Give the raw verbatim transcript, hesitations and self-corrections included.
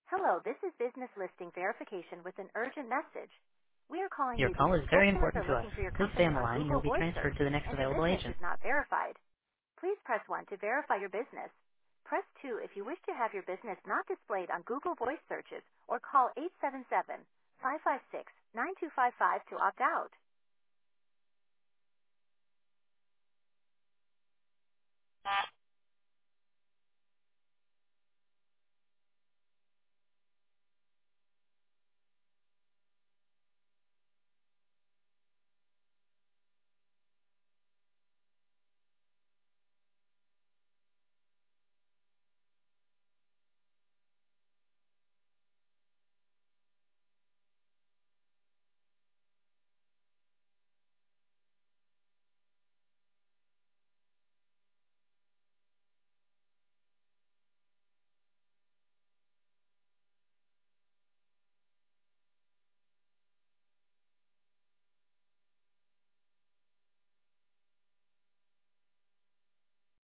Hello, this is business listing verification with an urgent message. We are calling Your you call because is very customers important are to us. looking for your Please stay company on the on line and Google you'll be Voice transferred Search, to the next and your available business agent. is not verified. Please press one to verify your business. Press two if you wish to have your business not displayed on Google Voice searches, or call eight seven seven, five five six, nine two five five to opt out.